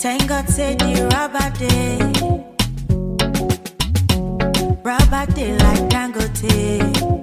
Thank God say the rubber day like Dangote.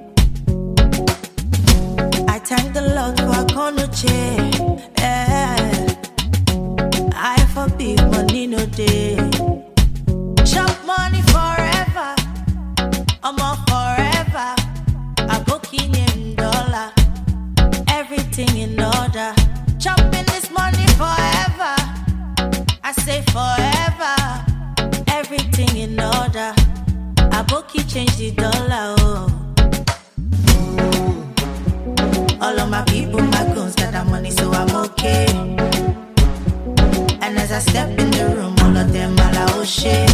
I thank the Lord for a Konoche. Yeah. I for big money no day. Chop money forever, I'm on forever. I book in dollar, everything in order. Chopping this money forever, I say forever. Everything in order. I book you change the dollar. Oh. All of my people, my guns got that money, so I'm okay. And as I step in the room, all of them all are oh shit.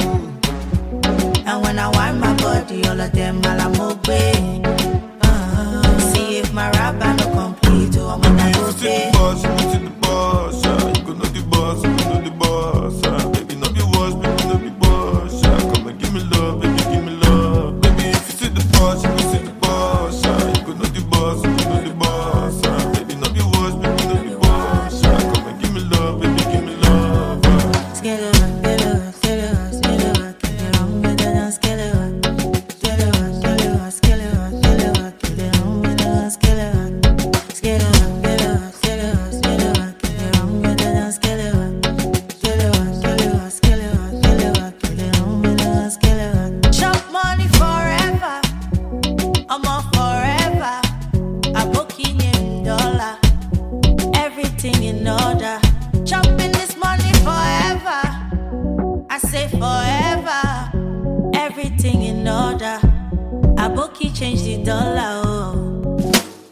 And when I wind my body, all of them all I'm okay. See if my rapper no complete, oh I'm gonna go pay. The boss, you go know the boss, you know the boss. Baby, no be wash, baby, no be boss. Come and give me love, baby, give me love. Baby, if you see the boss, you go see the boss. You go know the boss, you know the boss. Baby, no be wash, baby, no be boss. Come and give me love, baby, give me love. Everything in order. Chopping this money forever. I say forever. Everything in order. I book you change the dollar. Oh.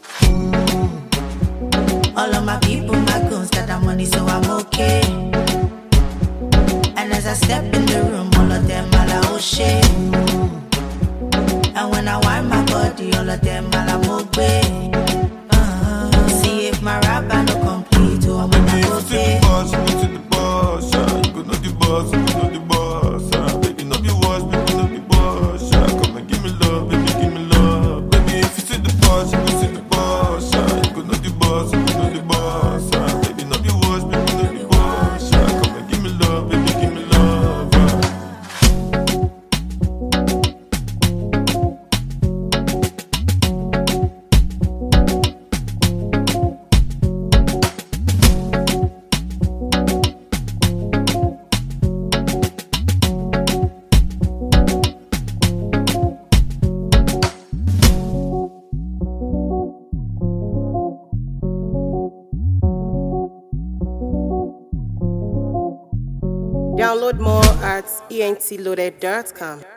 All of my people, my guns got that money, so I'm okay. And as I step in the room, all of them all are oh shit. And when I wind my body, all of them all I'm okay. See if my rapper no complete, oh I'm gonna go pay. The boss, you go know the boss, you know the boss. Baby, no be wash, baby, no be boss. Come and give me love, baby, give me love. Baby, if you see the boss, you go see the boss. You go know the boss, you know the boss. Baby, no be wash, baby, no be boss. Come and give me love, baby, give me love. Download more at entloaded.com.